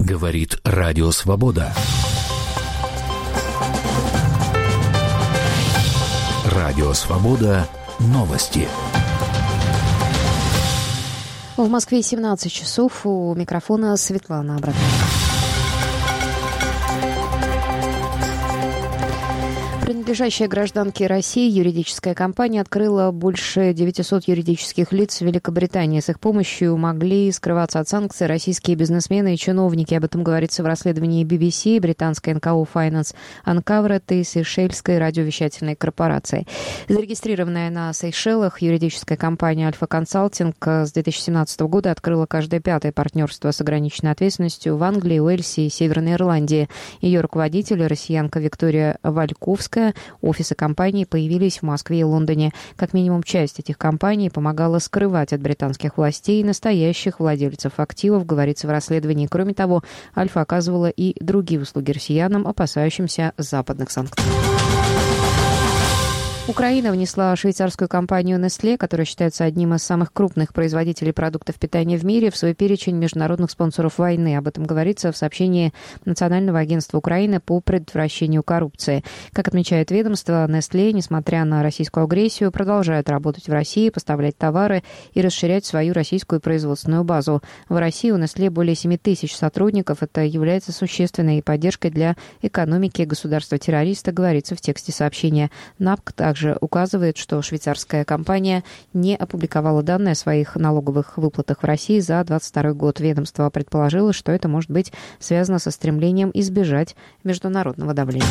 Говорит Радио Свобода. Радио Свобода. Новости. В Москве 17 часов. У микрофона Светлана Абракова. Принадлежащая гражданке России юридическая компания открыла больше 900 юридических лиц в Великобритании. С их помощью могли скрываться от санкций российские бизнесмены и чиновники. Об этом говорится в расследовании BBC, британской НКО Finance Uncovered и Сейшельской радиовещательной корпорации. Зарегистрированная на Сейшелах юридическая компания Альфа Консалтинг с 2017 года открыла каждое пятое партнерство с ограниченной ответственностью в Англии, Уэльсе и Северной Ирландии. Ее руководитель, россиянка Виктория Вальковская. Офисы компании появились в Москве и Лондоне. Как минимум часть этих компаний помогала скрывать от британских властей настоящих владельцев активов, говорится в расследовании. Кроме того, Альфа оказывала и другие услуги россиянам, опасающимся западных санкций. Украина внесла швейцарскую компанию Nestlé, которая считается одним из самых крупных производителей продуктов питания в мире, в свой перечень международных спонсоров войны. Об этом говорится в сообщении Национального агентства Украины по предотвращению коррупции. Как отмечает ведомство, Nestlé, несмотря на российскую агрессию, продолжает работать в России, поставлять товары и расширять свою российскую производственную базу. В России у Nestlé более 7 тысяч сотрудников. Это является существенной поддержкой для экономики государства-террориста, говорится в тексте сообщения. НАПК также указывает, что швейцарская компания не опубликовала данные о своих налоговых выплатах в России за 2022 год. Ведомство предположило, что это может быть связано со стремлением избежать международного давления.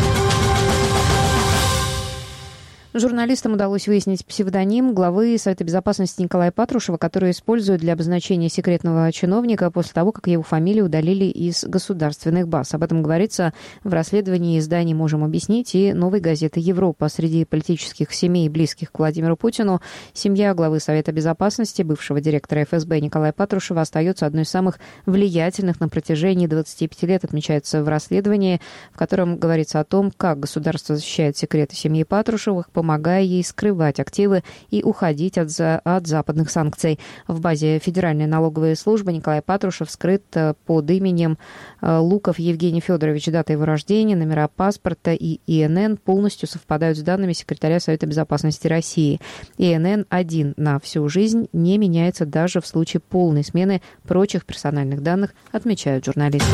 Журналистам удалось выяснить псевдоним главы Совета безопасности Николая Патрушева, который используют для обозначения секретного чиновника после того, как его фамилию удалили из государственных баз. Об этом говорится в расследовании изданий «Можем объяснить» и «Новой газеты Европа». Среди политических семей, близких к Владимиру Путину, семья главы Совета безопасности, бывшего директора ФСБ Николая Патрушева, остается одной из самых влиятельных на протяжении 25 лет, отмечается в расследовании, в котором говорится о том, как государство защищает секреты семьи Патрушевых, помогая ей скрывать активы и уходить от западных санкций. В базе Федеральной налоговой службы Николай Патрушев скрыт под именем Луков Евгений Федорович. Дата его рождения, номера паспорта и ИНН полностью совпадают с данными секретаря Совета безопасности России. ИНН один на всю жизнь, не меняется даже в случае полной смены прочих персональных данных, отмечают журналисты.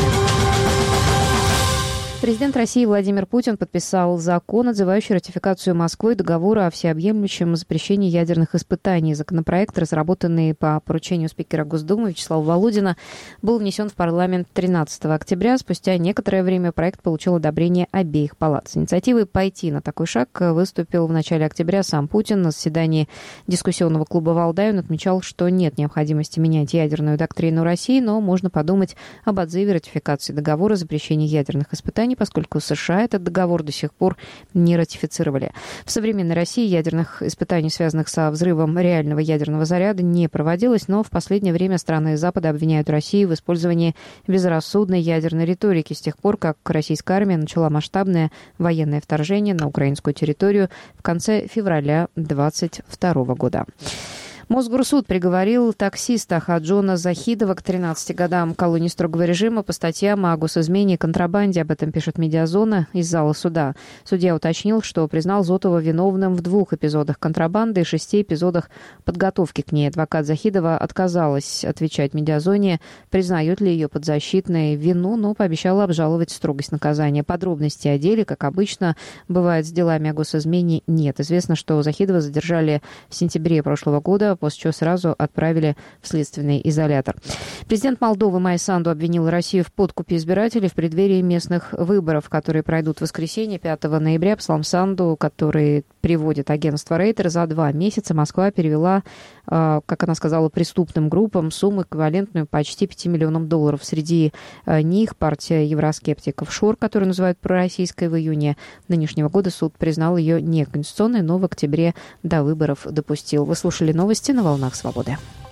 Президент России Владимир Путин подписал закон, отзывающий ратификацию Москвой договора о всеобъемлющем запрещении ядерных испытаний. Законопроект, разработанный по поручению спикера Госдумы Вячеслава Володина, был внесен в парламент 13 октября. Спустя некоторое время проект получил одобрение обеих палат. С инициативой пойти на такой шаг выступил в начале октября сам Путин. На заседании дискуссионного клуба «Валдай» он отмечал, что нет необходимости менять ядерную доктрину России, но можно подумать об отзыве ратификации договора о запрещении ядерных испытаний, поскольку США этот договор до сих пор не ратифицировали. В современной России ядерных испытаний, связанных со взрывом реального ядерного заряда, не проводилось, но в последнее время страны Запада обвиняют Россию в использовании безрассудной ядерной риторики с тех пор, как российская армия начала масштабное военное вторжение на украинскую территорию в конце февраля 2022 года. Мосгорсуд приговорил таксиста Хаджона Захидова к 13 годам колонии строгого режима по статьям о госизмене и контрабанде. Об этом пишет «Медиазона» из зала суда. Судья уточнил, что признал Зотова виновным в 2 эпизодах контрабанды и 6 эпизодах подготовки к ней. Адвокат Захидова отказалась отвечать «Медиазоне», признает ли ее подзащитной вину, но пообещала обжаловать строгость наказания. Подробностей о деле, как обычно бывает с делами о госизмене, нет. Известно, что Захидова задержали в сентябре прошлого года, после чего сразу отправили в следственный изолятор. Президент Молдовы Майя Санду обвинил Россию в подкупе избирателей в преддверии местных выборов, которые пройдут в воскресенье, 5 ноября. По словам Санду, который приводит агентство Рейтер, за 2 месяца Москва перевела, как она сказала, преступным группам сумму, эквивалентную почти $5 миллионам. Среди них партия евроскептиков ШОР, которую называют пророссийской. В июне нынешнего года суд признал ее неконституционной, но в октябре до выборов допустил. Вы слушали новости на «Волнах Свободы».